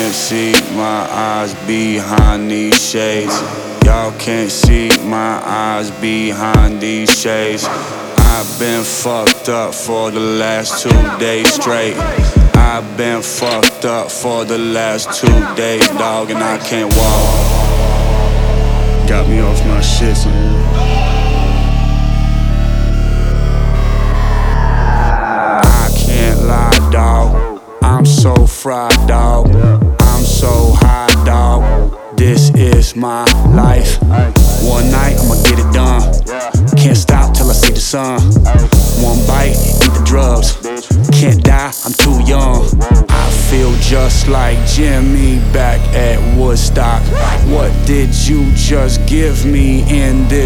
can't see my eyes behind these shades. Y'all can't see my eyes behind these shades. I've been fucked up for the last 2 days straight. I've been fucked up for the last 2 days, dog, and I can't walk. Got me off my shit, son. I can't lie, dog. I'm so fried, dog. I'm so high, dog. This is my life. One night, I'ma get it done. Can't stop till I see the sun. One bite, eat the drugs. Can't die, I'm too young. I feel just like Jimmy back at Woodstock. What did you just give me in this?